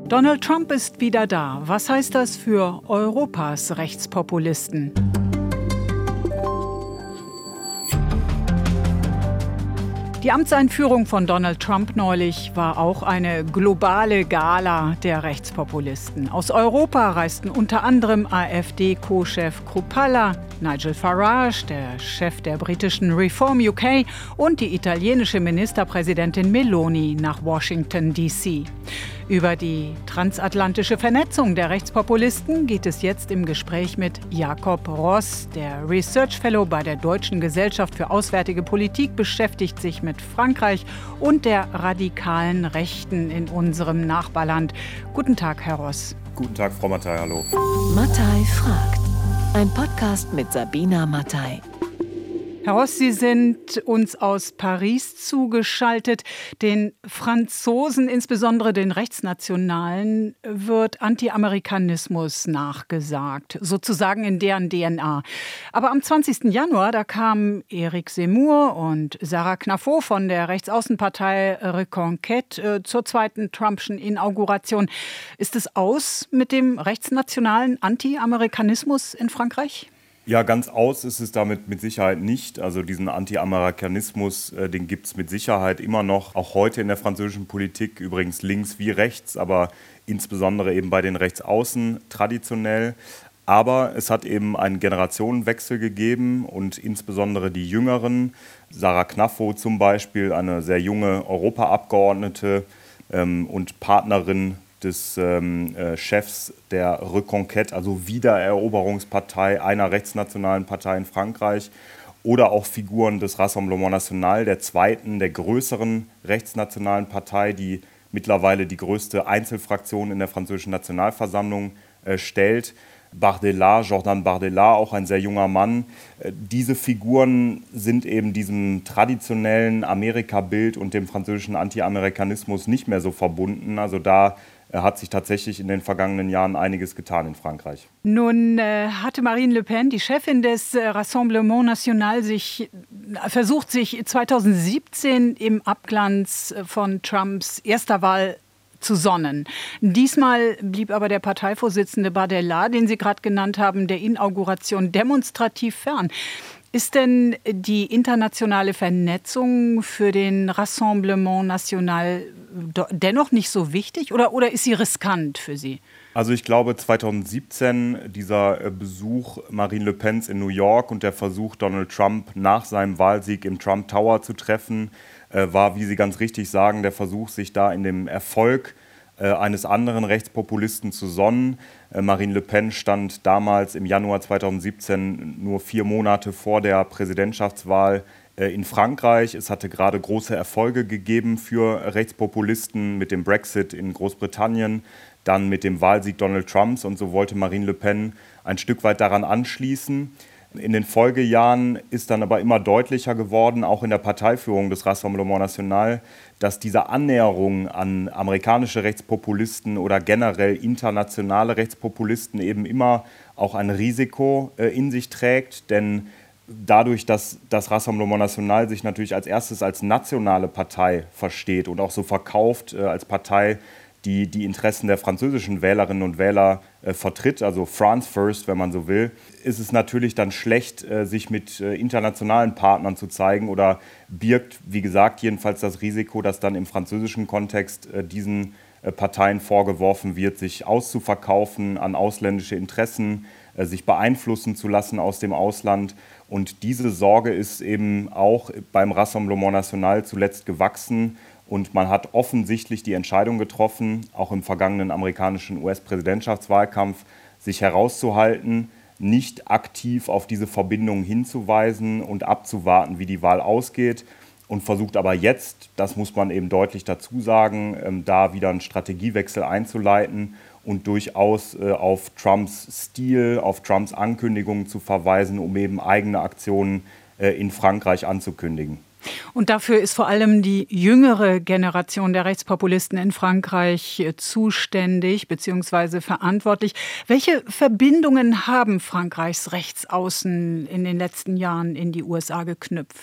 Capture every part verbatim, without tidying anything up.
Donald Trump ist wieder da. Was heißt das für Europas Rechtspopulisten? Die Amtseinführung von Donald Trump neulich war auch eine globale Gala der Rechtspopulisten. Aus Europa reisten unter anderem AfD-Co-Chef Kruppalla, Nigel Farage, der Chef der britischen Reform U K und die italienische Ministerpräsidentin Meloni nach Washington D C. Über die transatlantische Vernetzung der Rechtspopulisten geht es jetzt im Gespräch mit Jakob Ross. Der Research Fellow bei der Deutschen Gesellschaft für Auswärtige Politik beschäftigt sich mit Frankreich und der radikalen Rechten in unserem Nachbarland. Guten Tag, Herr Ross. Guten Tag, Frau Mattei, hallo. Mattei fragt. Ein Podcast mit Sabina Mattei. Herr Ross, Sie sind uns aus Paris zugeschaltet. Den Franzosen, insbesondere den Rechtsnationalen, wird Anti-Amerikanismus nachgesagt, sozusagen in deren D N A. Aber am zwanzigsten Januar, da kamen Éric Zemmour und Sarah Knafo von der Rechtsaußenpartei Reconquête äh, zur zweiten Trumpschen Inauguration. Ist es aus mit dem rechtsnationalen Anti-Amerikanismus in Frankreich? Ja, ganz aus ist es damit mit Sicherheit nicht. Also diesen Anti-Amerikanismus, äh, den gibt es mit Sicherheit immer noch, auch heute in der französischen Politik, übrigens links wie rechts, aber insbesondere eben bei den Rechtsaußen traditionell. Aber es hat eben einen Generationenwechsel gegeben und insbesondere die Jüngeren, Sarah Knafo zum Beispiel, eine sehr junge Europaabgeordnete ähm, und Partnerin des ähm, äh, Chefs der Reconquête, also Wiedereroberungspartei einer rechtsnationalen Partei in Frankreich, oder auch Figuren des Rassemblement National, der zweiten, der größeren rechtsnationalen Partei, die mittlerweile die größte Einzelfraktion in der französischen Nationalversammlung äh, stellt. Bardella, Jordan Bardella, auch ein sehr junger Mann. Äh, diese Figuren sind eben diesem traditionellen Amerika-Bild und dem französischen Anti-Amerikanismus nicht mehr so verbunden. Also da hat sich tatsächlich in den vergangenen Jahren einiges getan in Frankreich. Nun äh, hatte Marine Le Pen, die Chefin des äh, Rassemblement National, sich, äh, versucht, sich zweitausendsiebzehn im Abglanz von Trumps erster Wahl zu sonnen. Diesmal blieb aber der Parteivorsitzende Bardella, den Sie gerade genannt haben, der Inauguration demonstrativ fern. Ist denn die internationale Vernetzung für den Rassemblement National dennoch nicht so wichtig oder, oder ist sie riskant für Sie? Also ich glaube zweitausendsiebzehn, dieser Besuch Marine Le Pens in New York und der Versuch, Donald Trump nach seinem Wahlsieg im Trump Tower zu treffen, war, wie Sie ganz richtig sagen, der Versuch, sich da in dem Erfolg eines anderen Rechtspopulisten zu sonnen. Marine Le Pen stand damals im Januar zweitausendsiebzehn nur vier Monate vor der Präsidentschaftswahl in Frankreich. Es hatte gerade große Erfolge gegeben für Rechtspopulisten mit dem Brexit in Großbritannien, dann mit dem Wahlsieg Donald Trumps, und so wollte Marine Le Pen ein Stück weit daran anschließen. In den Folgejahren ist dann aber immer deutlicher geworden, auch in der Parteiführung des Rassemblement National, dass diese Annäherung an amerikanische Rechtspopulisten oder generell internationale Rechtspopulisten eben immer auch ein Risiko äh, in sich trägt. Denn dadurch, dass das Rassemblement National sich natürlich als erstes als nationale Partei versteht und auch so verkauft äh, als Partei, die die Interessen der französischen Wählerinnen und Wähler äh, vertritt, also France First, wenn man so will, ist es natürlich dann schlecht, äh, sich mit äh, internationalen Partnern zu zeigen oder birgt, wie gesagt, jedenfalls das Risiko, dass dann im französischen Kontext äh, diesen äh, Parteien vorgeworfen wird, sich auszuverkaufen an ausländische Interessen, äh, sich beeinflussen zu lassen aus dem Ausland. Und diese Sorge ist eben auch beim Rassemblement National zuletzt gewachsen. Und man hat offensichtlich die Entscheidung getroffen, auch im vergangenen amerikanischen U S-Präsidentschaftswahlkampf, sich herauszuhalten, nicht aktiv auf diese Verbindungen hinzuweisen und abzuwarten, wie die Wahl ausgeht. Und versucht aber jetzt, das muss man eben deutlich dazu sagen, da wieder einen Strategiewechsel einzuleiten und durchaus auf Trumps Stil, auf Trumps Ankündigungen zu verweisen, um eben eigene Aktionen in Frankreich anzukündigen. Und dafür ist vor allem die jüngere Generation der Rechtspopulisten in Frankreich zuständig bzw. verantwortlich. Welche Verbindungen haben Frankreichs Rechtsaußen in den letzten Jahren in die U S A geknüpft?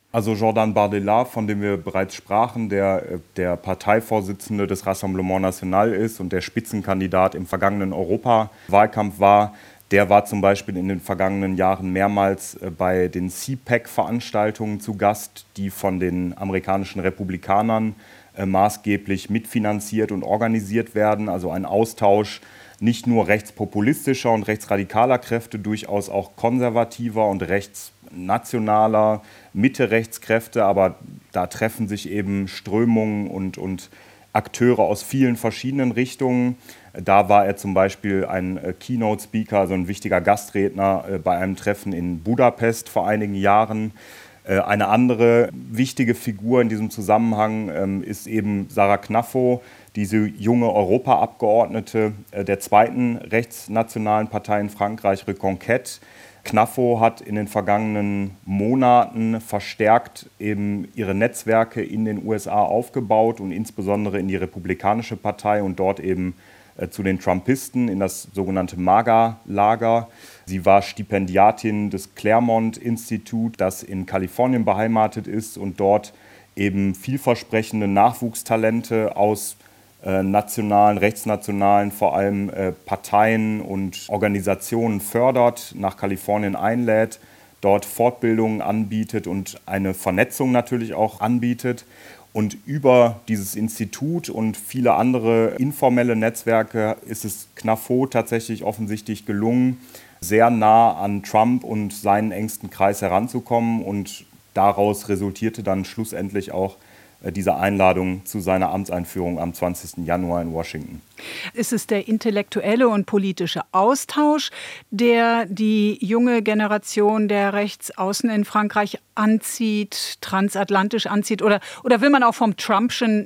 Also Jordan Bardella, von dem wir bereits sprachen, der der Parteivorsitzende des Rassemblement National ist und der Spitzenkandidat im vergangenen Europawahlkampf war, der war zum Beispiel in den vergangenen Jahren mehrmals bei den C PAC-Veranstaltungen zu Gast, die von den amerikanischen Republikanern äh, maßgeblich mitfinanziert und organisiert werden. Also ein Austausch nicht nur rechtspopulistischer und rechtsradikaler Kräfte, durchaus auch konservativer und rechtsnationaler Mitte-Rechtskräfte, aber da treffen sich eben Strömungen und, und Akteure aus vielen verschiedenen Richtungen. Da war er zum Beispiel ein Keynote-Speaker, also ein wichtiger Gastredner bei einem Treffen in Budapest vor einigen Jahren. Eine andere wichtige Figur in diesem Zusammenhang ist eben Sarah Knaffo, diese junge Europaabgeordnete der zweiten rechtsnationalen Partei in Frankreich, Reconquête. Knaffo hat in den vergangenen Monaten verstärkt eben ihre Netzwerke in den U S A aufgebaut und insbesondere in die Republikanische Partei und dort eben äh, zu den Trumpisten in das sogenannte MAGA-Lager. Sie war Stipendiatin des Claremont-Institut, das in Kalifornien beheimatet ist und dort eben vielversprechende Nachwuchstalente aus äh, nationalen, rechtsnationalen, vor allem äh, Parteien und Organisationen fördert, nach Kalifornien einlädt, dort Fortbildungen anbietet und eine Vernetzung natürlich auch anbietet. Und über dieses Institut und viele andere informelle Netzwerke ist es Knaffo tatsächlich offensichtlich gelungen, sehr nah an Trump und seinen engsten Kreis heranzukommen. Und daraus resultierte dann schlussendlich auch diese Einladung zu seiner Amtseinführung am zwanzigsten Januar in Washington. Ist es der intellektuelle und politische Austausch, der die junge Generation der Rechtsaußen in Frankreich anzieht, transatlantisch anzieht? Oder, oder will man auch vom Trumpschen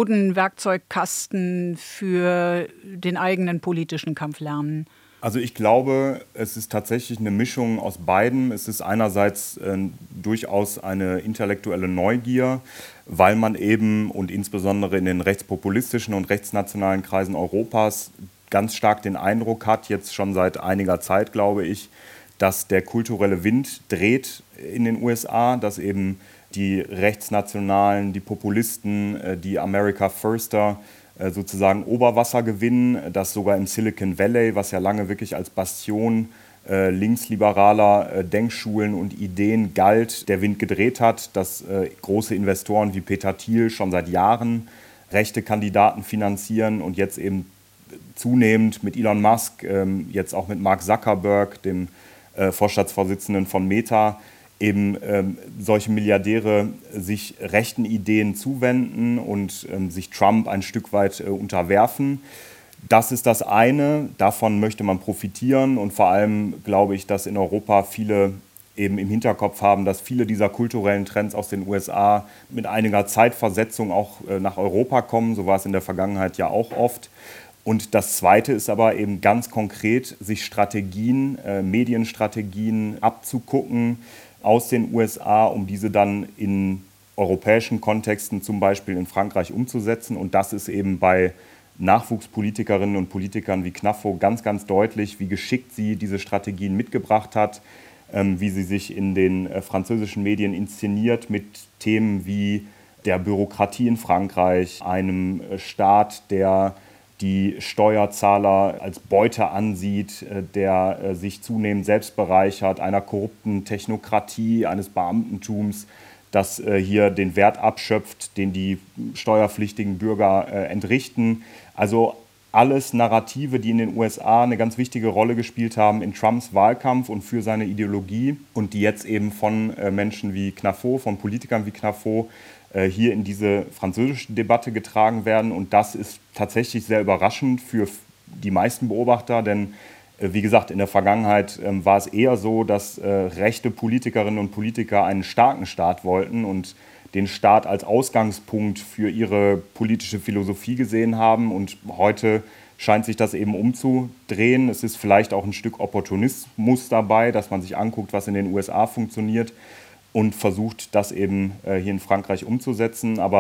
Methodenwerkzeugkasten für den eigenen politischen Kampf lernen? Also ich glaube, es ist tatsächlich eine Mischung aus beidem. Es ist einerseits äh, durchaus eine intellektuelle Neugier, weil man eben und insbesondere in den rechtspopulistischen und rechtsnationalen Kreisen Europas ganz stark den Eindruck hat, jetzt schon seit einiger Zeit, glaube ich, dass der kulturelle Wind dreht in den U S A, dass eben die Rechtsnationalen, die Populisten, äh, die America Firster sozusagen Oberwasser gewinnen, dass sogar im Silicon Valley, was ja lange wirklich als Bastion äh, linksliberaler äh, Denkschulen und Ideen galt, der Wind gedreht hat, dass äh, große Investoren wie Peter Thiel schon seit Jahren rechte Kandidaten finanzieren und jetzt eben zunehmend mit Elon Musk, ähm, jetzt auch mit Mark Zuckerberg, dem äh, Vorstandsvorsitzenden von Meta, eben ähm, solche Milliardäre sich rechten Ideen zuwenden und ähm, sich Trump ein Stück weit äh, unterwerfen. Das ist das eine, davon möchte man profitieren und vor allem glaube ich, dass in Europa viele eben im Hinterkopf haben, dass viele dieser kulturellen Trends aus den U S A mit einiger Zeitversetzung auch äh, nach Europa kommen, so war es in der Vergangenheit ja auch oft. Und das Zweite ist aber eben ganz konkret, sich Strategien, äh, Medienstrategien abzugucken, aus den U S A, um diese dann in europäischen Kontexten, zum Beispiel in Frankreich, umzusetzen. Und das ist eben bei Nachwuchspolitikerinnen und Politikern wie Knaffo ganz, ganz deutlich, wie geschickt sie diese Strategien mitgebracht hat, ähm, wie sie sich in den äh, französischen Medien inszeniert mit Themen wie der Bürokratie in Frankreich, einem äh, Staat, der die Steuerzahler als Beute ansieht, der sich zunehmend selbst bereichert, einer korrupten Technokratie, eines Beamtentums, das hier den Wert abschöpft, den die steuerpflichtigen Bürger entrichten. Also alles Narrative, die in den U S A eine ganz wichtige Rolle gespielt haben in Trumps Wahlkampf und für seine Ideologie und die jetzt eben von Menschen wie Knaffo, von Politikern wie Knaffo hier in diese französische Debatte getragen werden. Und das ist tatsächlich sehr überraschend für die meisten Beobachter, denn wie gesagt, in der Vergangenheit war es eher so, dass rechte Politikerinnen und Politiker einen starken Staat wollten und den Staat als Ausgangspunkt für ihre politische Philosophie gesehen haben. Und heute scheint sich das eben umzudrehen. Es ist vielleicht auch ein Stück Opportunismus dabei, dass man sich anguckt, was in den U S A funktioniert und versucht, das eben hier in Frankreich umzusetzen. Aber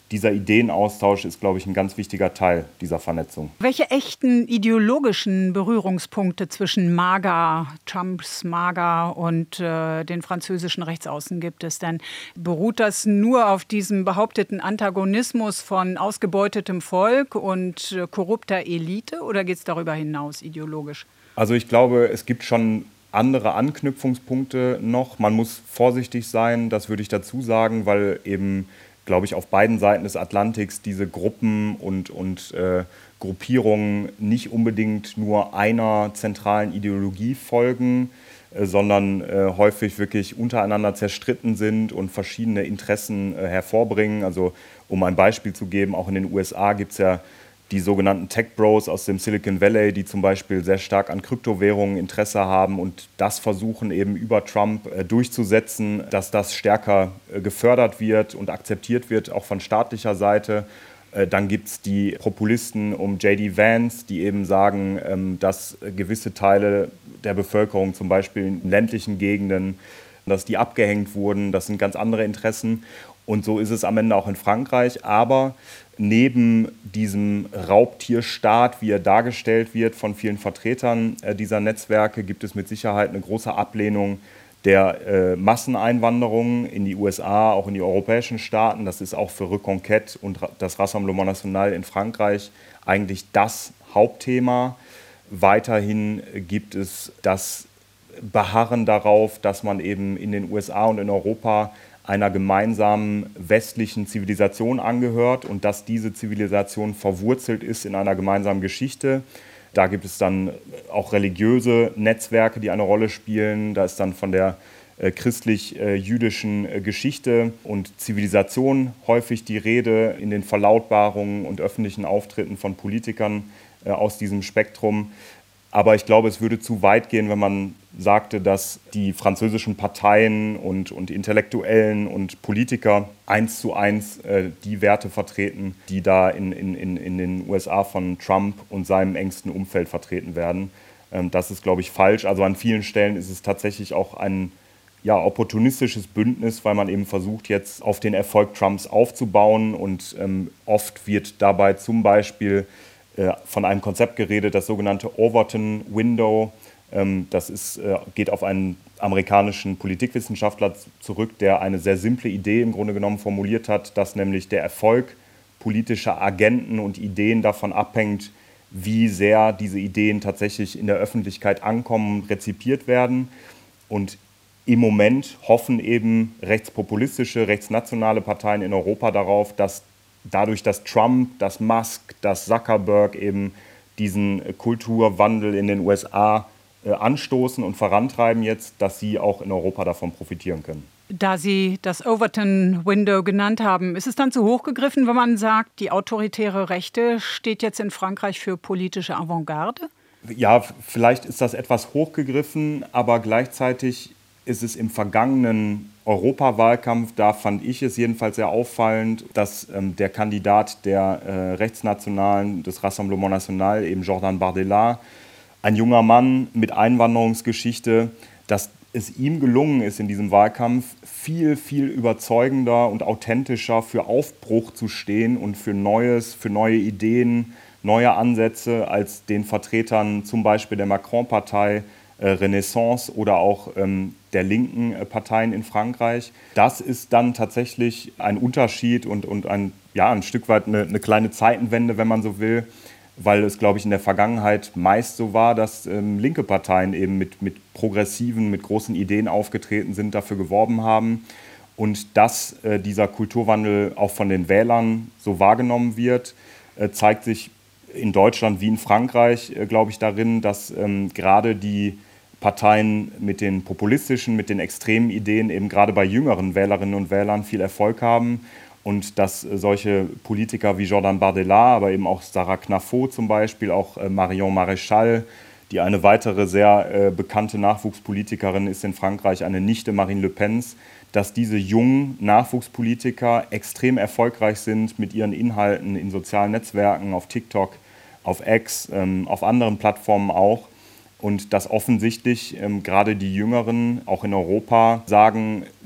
dieser Ideenaustausch ist, glaube ich, ein ganz wichtiger Teil dieser Vernetzung. Welche echten ideologischen Berührungspunkte zwischen MAGA, Trumps MAGA und äh, den französischen Rechtsaußen gibt es denn? Beruht das nur auf diesem behaupteten Antagonismus von ausgebeutetem Volk und äh, korrupter Elite oder geht es darüber hinaus ideologisch? Also ich glaube, es gibt schon andere Anknüpfungspunkte noch. Man muss vorsichtig sein, das würde ich dazu sagen, weil eben, glaube ich, auf beiden Seiten des Atlantiks diese Gruppen und, und äh, Gruppierungen nicht unbedingt nur einer zentralen Ideologie folgen, äh, sondern äh, häufig wirklich untereinander zerstritten sind und verschiedene Interessen äh, hervorbringen. Also um ein Beispiel zu geben, auch in den U S A gibt es ja die sogenannten Tech-Bros aus dem Silicon Valley, die zum Beispiel sehr stark an Kryptowährungen Interesse haben und das versuchen eben über Trump äh, durchzusetzen, dass das stärker äh, gefördert wird und akzeptiert wird, auch von staatlicher Seite. Äh, dann gibt es die Populisten um J D Vance, die eben sagen, ähm, dass gewisse Teile der Bevölkerung, zum Beispiel in ländlichen Gegenden, dass die abgehängt wurden. Das sind ganz andere Interessen. Und so ist es am Ende auch in Frankreich. Aber neben diesem Raubtierstaat, wie er dargestellt wird von vielen Vertretern äh, dieser Netzwerke, gibt es mit Sicherheit eine große Ablehnung der äh, Masseneinwanderung in die U S A, auch in die europäischen Staaten. Das ist auch für Reconquête und das Rassemblement National in Frankreich eigentlich das Hauptthema. Weiterhin gibt es das Beharren darauf, dass man eben in den U S A und in Europa einer gemeinsamen westlichen Zivilisation angehört und dass diese Zivilisation verwurzelt ist in einer gemeinsamen Geschichte. Da gibt es dann auch religiöse Netzwerke, die eine Rolle spielen. Da ist dann von der äh, christlich-jüdischen äh, Geschichte und Zivilisation häufig die Rede in den Verlautbarungen und öffentlichen Auftritten von Politikern äh, aus diesem Spektrum. Aber ich glaube, es würde zu weit gehen, wenn man sagte, dass die französischen Parteien und, und Intellektuellen und Politiker eins zu eins äh, die Werte vertreten, die da in, in, in den U S A von Trump und seinem engsten Umfeld vertreten werden. Ähm, das ist, glaube ich, falsch. Also an vielen Stellen ist es tatsächlich auch ein ja, opportunistisches Bündnis, weil man eben versucht, jetzt auf den Erfolg Trumps aufzubauen. Und ähm, oft wird dabei zum Beispiel von einem Konzept geredet, das sogenannte Overton Window. Das ist, geht auf einen amerikanischen Politikwissenschaftler zurück, der eine sehr simple Idee im Grunde genommen formuliert hat, dass nämlich der Erfolg politischer Agenten und Ideen davon abhängt, wie sehr diese Ideen tatsächlich in der Öffentlichkeit ankommen und rezipiert werden. Und im Moment hoffen eben rechtspopulistische, rechtsnationale Parteien in Europa darauf, dass dadurch, dass Trump, dass Musk, dass Zuckerberg eben diesen Kulturwandel in den U S A äh, anstoßen und vorantreiben jetzt, dass sie auch in Europa davon profitieren können. Da Sie das Overton Window genannt haben, ist es dann zu hoch gegriffen, wenn man sagt, die autoritäre Rechte steht jetzt in Frankreich für politische Avantgarde? Ja, vielleicht ist das etwas hochgegriffen, aber gleichzeitig ist es im vergangenen Europawahlkampf, da fand ich es jedenfalls sehr auffallend, dass ähm, der Kandidat der äh, Rechtsnationalen, des Rassemblement National, eben Jordan Bardella, ein junger Mann mit Einwanderungsgeschichte, dass es ihm gelungen ist, in diesem Wahlkampf viel, viel überzeugender und authentischer für Aufbruch zu stehen und für Neues, für neue Ideen, neue Ansätze als den Vertretern zum Beispiel der Macron-Partei, äh, Renaissance oder auch ähm, der linken äh, Parteien in Frankreich. Das ist dann tatsächlich ein Unterschied und, und ein, ja, ein Stück weit eine, eine kleine Zeitenwende, wenn man so will, weil es, glaube ich, in der Vergangenheit meist so war, dass ähm, linke Parteien eben mit, mit progressiven, mit großen Ideen aufgetreten sind, dafür geworben haben. Und dass äh, dieser Kulturwandel auch von den Wählern so wahrgenommen wird, äh, zeigt sich in Deutschland wie in Frankreich, äh, glaube ich, darin, dass ähm, gerade die Parteien mit den populistischen, mit den extremen Ideen eben gerade bei jüngeren Wählerinnen und Wählern viel Erfolg haben und dass äh, solche Politiker wie Jordan Bardella, aber eben auch Sarah Knafo zum Beispiel, auch äh, Marion Maréchal, die eine weitere sehr äh, bekannte Nachwuchspolitikerin ist in Frankreich, eine Nichte Marine Le Pens, dass diese jungen Nachwuchspolitiker extrem erfolgreich sind mit ihren Inhalten in sozialen Netzwerken, auf TikTok, auf X, ähm, auf anderen Plattformen auch. Und dass offensichtlich ähm, gerade die Jüngeren, auch in Europa, sagen,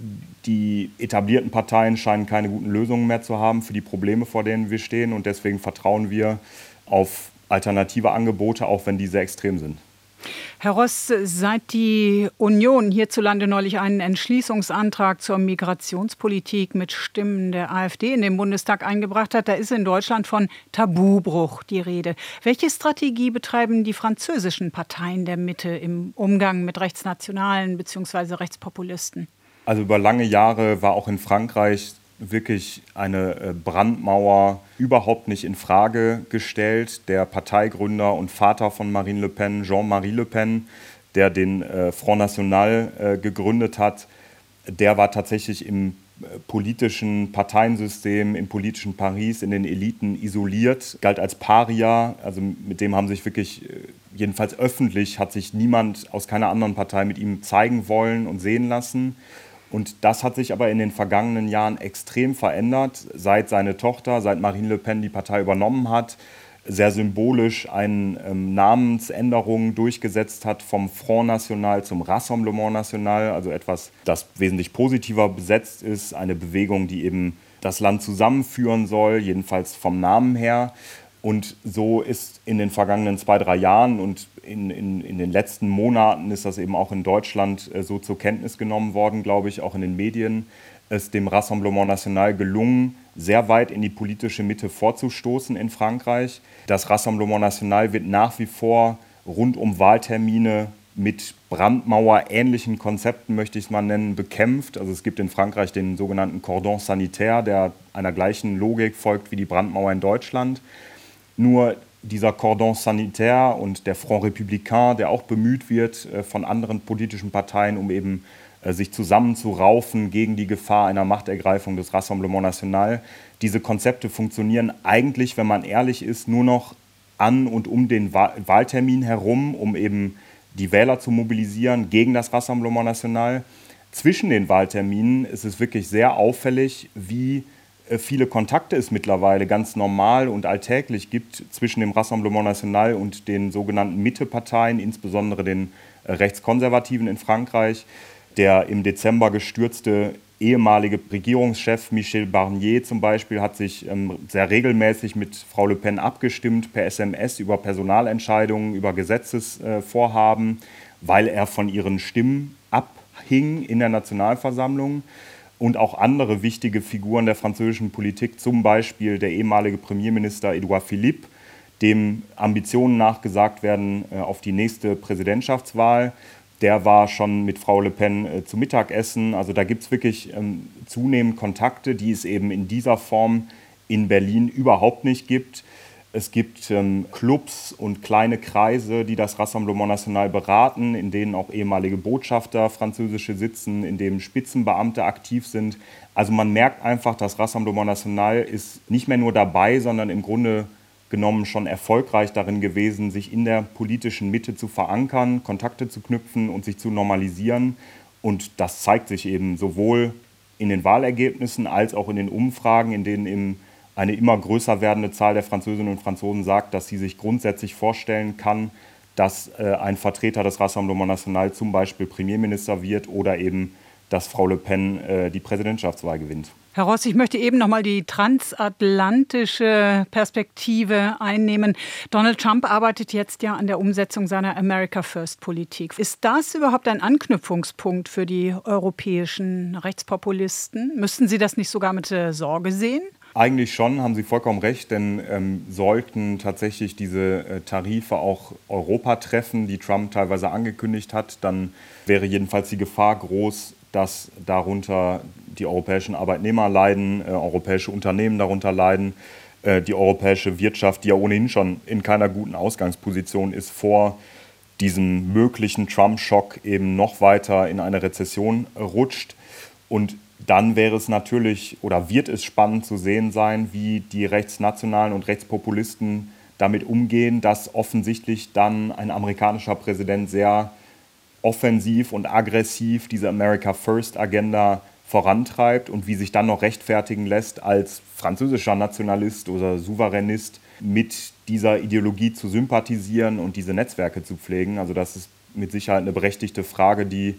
Die etablierten Parteien scheinen keine guten Lösungen mehr zu haben für die Probleme, vor denen wir stehen. Und deswegen vertrauen wir auf alternative Angebote, auch wenn diese extrem sind. Herr Ross, seit die Union hierzulande neulich einen Entschließungsantrag zur Migrationspolitik mit Stimmen der AfD in den Bundestag eingebracht hat, da ist in Deutschland von Tabubruch die Rede. Welche Strategie betreiben die französischen Parteien der Mitte im Umgang mit Rechtsnationalen bzw. Rechtspopulisten? Also über lange Jahre war auch in Frankreich wirklich eine Brandmauer überhaupt nicht in Frage gestellt. Der Parteigründer und Vater von Marine Le Pen, Jean-Marie Le Pen, der den Front National gegründet hat, der war tatsächlich im politischen Parteiensystem, im politischen Paris, in den Eliten isoliert, galt als Paria. Also mit dem haben sich wirklich, jedenfalls öffentlich, hat sich niemand aus keiner anderen Partei mit ihm zeigen wollen und sehen lassen. Und das hat sich aber in den vergangenen Jahren extrem verändert, seit seine Tochter, seit Marine Le Pen die Partei übernommen hat, sehr symbolisch eine ähm, Namensänderung durchgesetzt hat vom Front National zum Rassemblement National, also etwas, das wesentlich positiver besetzt ist, eine Bewegung, die eben das Land zusammenführen soll, jedenfalls vom Namen her. Und so ist in den vergangenen zwei, drei Jahren und in, in, in den letzten Monaten ist das eben auch in Deutschland äh, so zur Kenntnis genommen worden, glaube ich, auch in den Medien, es dem Rassemblement National gelungen, sehr weit in die politische Mitte vorzustoßen in Frankreich. Das Rassemblement National wird nach wie vor rund um Wahltermine mit Brandmauer-ähnlichen Konzepten, möchte ich es mal nennen, bekämpft. Also es gibt in Frankreich den sogenannten Cordon sanitaire, der einer gleichen Logik folgt wie die Brandmauer in Deutschland. Nur dieser Cordon sanitaire und der Front républicain, der auch bemüht wird äh, von anderen politischen Parteien, um eben äh, sich zusammenzuraufen gegen die Gefahr einer Machtergreifung des Rassemblement National. Diese Konzepte funktionieren eigentlich, wenn man ehrlich ist, nur noch an und um den Wahl- Wahltermin herum, um eben die Wähler zu mobilisieren gegen das Rassemblement National. Zwischen den Wahlterminen ist es wirklich sehr auffällig, wie viele Kontakte es mittlerweile ganz normal und alltäglich gibt zwischen dem Rassemblement National und den sogenannten Mitte-Parteien, insbesondere den Rechtskonservativen in Frankreich. Der im Dezember gestürzte ehemalige Regierungschef Michel Barnier zum Beispiel hat sich ähm, sehr regelmäßig mit Frau Le Pen abgestimmt per S M S über Personalentscheidungen, über Gesetzesvorhaben, weil er von ihren Stimmen abhing in der Nationalversammlung. Und auch andere wichtige Figuren der französischen Politik, zum Beispiel der ehemalige Premierminister Édouard Philippe, dem Ambitionen nachgesagt werden äh, auf die nächste Präsidentschaftswahl. Der war schon mit Frau Le Pen äh, zu Mittagessen. Also da gibt es wirklich ähm, zunehmend Kontakte, die es eben in dieser Form in Berlin überhaupt nicht gibt. Es gibt ähm, Clubs und kleine Kreise, die das Rassemblement National beraten, in denen auch ehemalige Botschafter französische sitzen, in denen Spitzenbeamte aktiv sind. Also man merkt einfach, das Rassemblement National ist nicht mehr nur dabei, sondern im Grunde genommen schon erfolgreich darin gewesen, sich in der politischen Mitte zu verankern, Kontakte zu knüpfen und sich zu normalisieren. Und das zeigt sich eben sowohl in den Wahlergebnissen als auch in den Umfragen, in denen eben eine immer größer werdende Zahl der Französinnen und Franzosen sagt, dass sie sich grundsätzlich vorstellen kann, dass äh, ein Vertreter des Rassemblement National zum Beispiel Premierminister wird oder eben, dass Frau Le Pen äh, die Präsidentschaftswahl gewinnt. Herr Ross, ich möchte eben noch mal die transatlantische Perspektive einnehmen. Donald Trump arbeitet jetzt ja an der Umsetzung seiner America First-Politik. Ist das überhaupt ein Anknüpfungspunkt für die europäischen Rechtspopulisten? Müssten Sie das nicht sogar mit äh, Sorge sehen? Eigentlich schon, haben Sie vollkommen recht, denn ähm, sollten tatsächlich diese äh, Tarife auch Europa treffen, die Trump teilweise angekündigt hat, dann wäre jedenfalls die Gefahr groß, dass darunter die europäischen Arbeitnehmer leiden, äh, europäische Unternehmen darunter leiden, äh, die europäische Wirtschaft, die ja ohnehin schon in keiner guten Ausgangsposition ist, vor diesem möglichen Trump-Schock eben noch weiter in eine Rezession äh, rutscht. Und dann wäre es natürlich oder wird es spannend zu sehen sein, wie die Rechtsnationalen und Rechtspopulisten damit umgehen, dass offensichtlich dann ein amerikanischer Präsident sehr offensiv und aggressiv diese America First Agenda vorantreibt und wie sich dann noch rechtfertigen lässt, als französischer Nationalist oder Souveränist mit dieser Ideologie zu sympathisieren und diese Netzwerke zu pflegen. Also das ist mit Sicherheit eine berechtigte Frage, die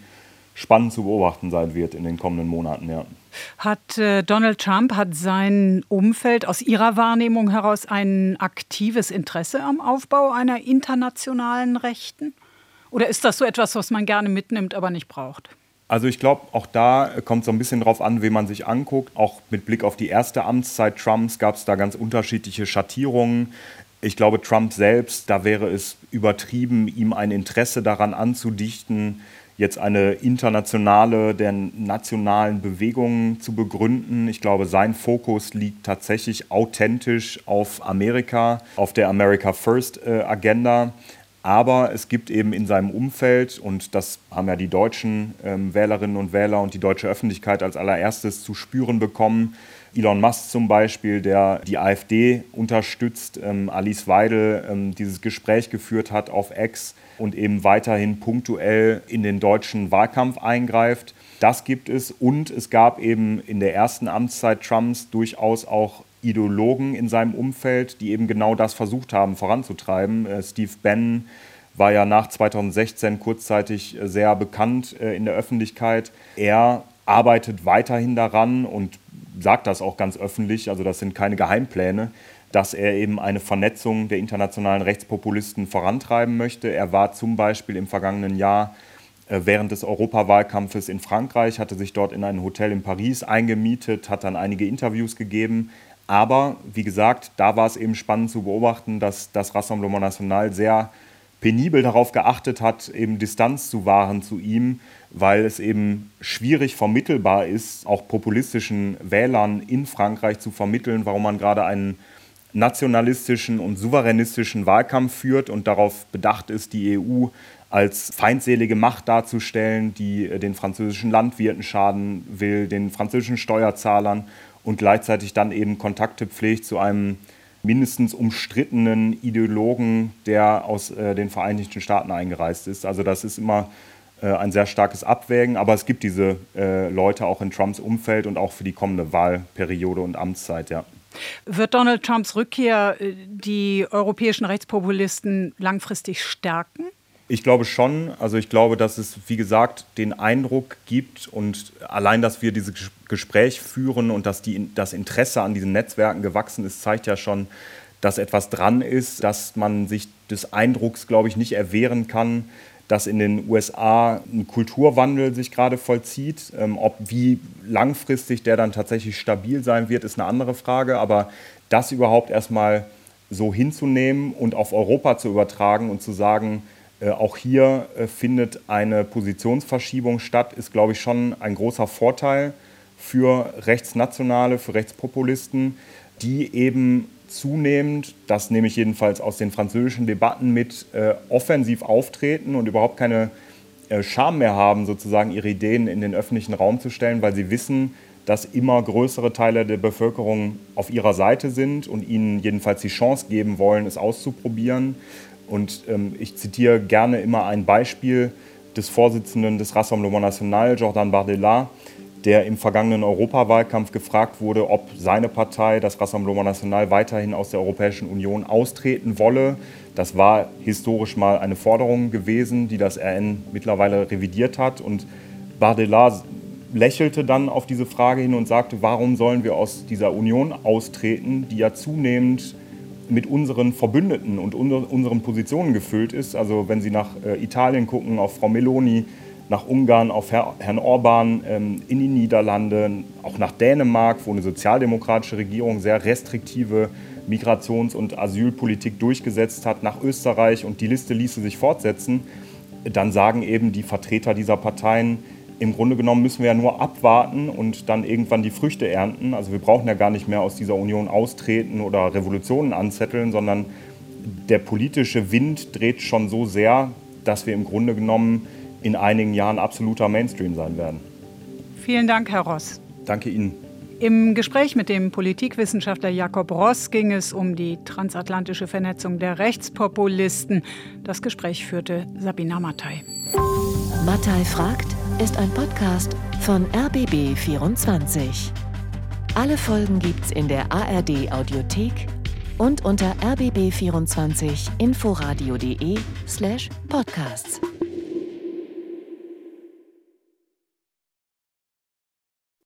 spannend zu beobachten sein wird in den kommenden Monaten, ja. Hat äh, Donald Trump, hat sein Umfeld aus Ihrer Wahrnehmung heraus ein aktives Interesse am Aufbau einer internationalen Rechten? Oder ist das so etwas, was man gerne mitnimmt, aber nicht braucht? Also ich glaube, auch da kommt es so ein bisschen drauf an, wen man sich anguckt. Auch mit Blick auf die erste Amtszeit Trumps gab es da ganz unterschiedliche Schattierungen. Ich glaube, Trump selbst, da wäre es übertrieben, ihm ein Interesse daran anzudichten, jetzt eine internationale der nationalen Bewegungen zu begründen. Ich glaube, sein Fokus liegt tatsächlich authentisch auf Amerika, auf der America First äh, Agenda. Aber es gibt eben in seinem Umfeld, und das haben ja die deutschen ähm, Wählerinnen und Wähler und die deutsche Öffentlichkeit als allererstes zu spüren bekommen, Elon Musk zum Beispiel, der die AfD unterstützt, ähm, Alice Weidel ähm, dieses Gespräch geführt hat auf X und eben weiterhin punktuell in den deutschen Wahlkampf eingreift. Das gibt es, und es gab eben in der ersten Amtszeit Trumps durchaus auch Ideologen in seinem Umfeld, die eben genau das versucht haben voranzutreiben. Äh, Steve Bannon war ja nach zweitausendsechzehn kurzzeitig äh, sehr bekannt äh, in der Öffentlichkeit. Er arbeitet weiterhin daran und sagt das auch ganz öffentlich, also das sind keine Geheimpläne, dass er eben eine Vernetzung der internationalen Rechtspopulisten vorantreiben möchte. Er war zum Beispiel im vergangenen Jahr äh, während des Europawahlkampfes in Frankreich, hatte sich dort in ein Hotel in Paris eingemietet, hat dann einige Interviews gegeben. Aber wie gesagt, da war es eben spannend zu beobachten, dass das Rassemblement National sehr penibel darauf geachtet hat, eben Distanz zu wahren zu ihm, weil es eben schwierig vermittelbar ist, auch populistischen Wählern in Frankreich zu vermitteln, warum man gerade einen nationalistischen und souveränistischen Wahlkampf führt und darauf bedacht ist, die E U als feindselige Macht darzustellen, die den französischen Landwirten schaden will, den französischen Steuerzahlern, und gleichzeitig dann eben Kontakte pflegt zu einem mindestens umstrittenen Ideologen, der aus äh, den Vereinigten Staaten eingereist ist. Also das ist immer äh, ein sehr starkes Abwägen, aber es gibt diese äh, Leute auch in Trumps Umfeld und auch für die kommende Wahlperiode und Amtszeit, ja. Wird Donald Trumps Rückkehr die europäischen Rechtspopulisten langfristig stärken? Ich glaube schon. Also ich glaube, dass es, wie gesagt, den Eindruck gibt, und allein, dass wir dieses Gespräch führen und dass die, das Interesse an diesen Netzwerken gewachsen ist, zeigt ja schon, dass etwas dran ist, dass man sich des Eindrucks, glaube ich, nicht erwehren kann, dass in den U S A ein Kulturwandel sich gerade vollzieht. Ähm, ob wie langfristig der dann tatsächlich stabil sein wird, ist eine andere Frage. Aber das überhaupt erstmal so hinzunehmen und auf Europa zu übertragen und zu sagen, Äh, auch hier äh, findet eine Positionsverschiebung statt, ist, glaube ich, schon ein großer Vorteil für Rechtsnationale, für Rechtspopulisten, die eben zunehmend, das nehme ich jedenfalls aus den französischen Debatten mit, äh, offensiv auftreten und überhaupt keine äh, Scham mehr haben, sozusagen ihre Ideen in den öffentlichen Raum zu stellen, weil sie wissen, dass immer größere Teile der Bevölkerung auf ihrer Seite sind und ihnen jedenfalls die Chance geben wollen, es auszuprobieren. Und ähm, ich zitiere gerne immer ein Beispiel des Vorsitzenden des Rassemblement National, Jordan Bardella, der im vergangenen Europawahlkampf gefragt wurde, ob seine Partei, das Rassemblement National, weiterhin aus der Europäischen Union austreten wolle. Das war historisch mal eine Forderung gewesen, die das R N mittlerweile revidiert hat. Und Bardella lächelte dann auf diese Frage hin und sagte, warum sollen wir aus dieser Union austreten, die ja zunehmend mit unseren Verbündeten und unseren Positionen gefüllt ist. Also wenn Sie nach äh, Italien gucken, auf Frau Meloni, nach Ungarn, auf Herr, Herrn Orban, ähm, in die Niederlande, auch nach Dänemark, wo eine sozialdemokratische Regierung sehr restriktive Migrations- und Asylpolitik durchgesetzt hat, nach Österreich, und die Liste ließe sich fortsetzen, dann sagen eben die Vertreter dieser Parteien, im Grunde genommen müssen wir ja nur abwarten und dann irgendwann die Früchte ernten. Also wir brauchen ja gar nicht mehr aus dieser Union austreten oder Revolutionen anzetteln, sondern der politische Wind dreht schon so sehr, dass wir im Grunde genommen in einigen Jahren absoluter Mainstream sein werden. Vielen Dank, Herr Ross. Danke Ihnen. Im Gespräch mit dem Politikwissenschaftler Jakob Ross ging es um die transatlantische Vernetzung der Rechtspopulisten. Das Gespräch führte Sabina Mattei. Mattei fragt ist ein Podcast von R B B vierundzwanzig. Alle Folgen gibt's in der A R D Audiothek und unter r b b vierundzwanzig inforadio punkt d e slash podcasts.